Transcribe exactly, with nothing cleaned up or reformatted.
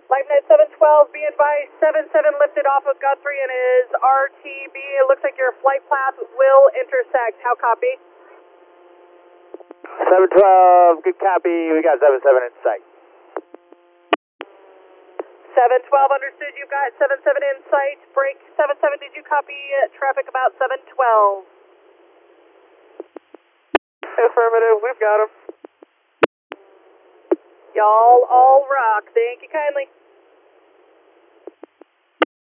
LifeNet seven twelve, be advised, seven seven lifted off of Guthrie and is R T B. It looks like your flight path will intersect. How copy? seven twelve, good copy. We got seven seven in sight. seven twelve, understood. You got seven seven in sight. Break seven seven, did you copy uh, traffic about seven twelve? Affirmative, we've got him. Y'all all rock. Thank you kindly.